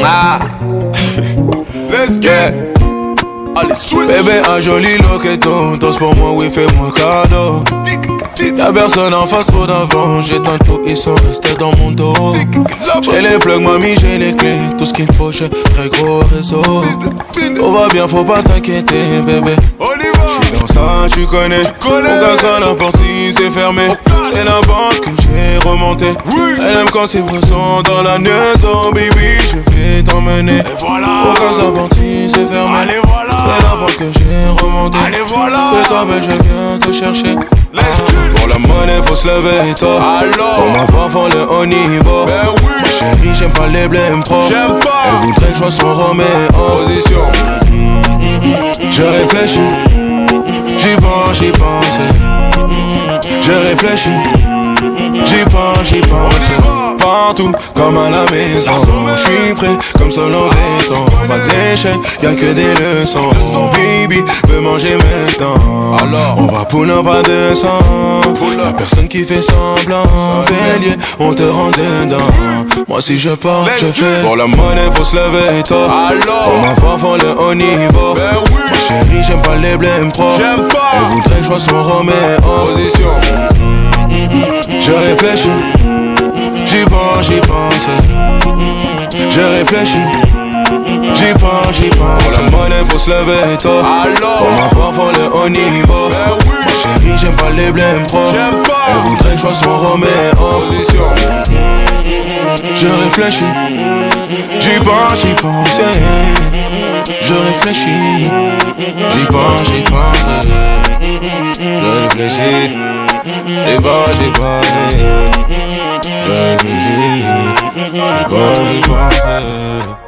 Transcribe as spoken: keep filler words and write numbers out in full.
Ah. Let's get. Allez, switch. Bébé, un joli loqueton, danse pour moi, oui, fais-moi cadeau. Y'a personne en face, trop d'avant. J'éteins tout, ils sont restés dans mon dos. J'ai les plugs, mamie, j'ai les clés. Tout ce qu'il faut, j'ai très gros réseau. Tout va bien, faut pas t'inquiéter, bébé. J'suis dans ça, tu connais. On casse à la porte si c'est fermé. C'est la banque que j'ai remonté. Elle aime quand ses bras sont dans la maison, baby. Je vais t'emmener. On casse la porte si c'est fermé. Allez, voilà. C'est la banque que j'ai remonté. Allez, voilà. Fais-toi belle, je viens te chercher. Let's do. Pour la monnaie, faut se lever tôt. Alors. Pour ma femme, faut le haut niveau. Ben oui. Ma chérie, j'aime pas les blèmes pro. J'aime pas. Elle voudrait que je sois son Roméo. Position. Je réfléchis. J'y pense, j'y pense. Je réfléchis. J'y pense, j'y pense. Partout, comme à la maison. J'suis prêt, comme selon béton. Pas d'échec, y'a que des leçons. Baby, veux manger maintenant. Alors. On va pull up à deux cents. Y'a personne qui fait semblant. Bélier, on te rend dedans. Moi si je pars, je fais. Pour la monnaie, faut se lever tôt. Alors. Pour ma femme, faut le haut niveau. Ben oui. Ma chérie, j'aime pas les blèmes pro. J'aime pas. Elle voudrait que je sois son Roméo. Position. Je réfléchis. J'y pense, j'y pense. Je réfléchis. J'y pense, j'y pense. Pour la monnaie, faut se lever tôt. Alors. Pour ma femme, faut le haut niveau. Ben oui. Ma chérie, j'aime pas les blèmes pro. J'aime pas. Elle voudrait que je sois son Roméo. Position. Je réfléchis. J'y pense, j'y pense. Je réfléchis. J'y pense, j'y pense. Je réfléchis. J'y pense, j'y pense. Je réfléchis. J'y pense, j'y pense.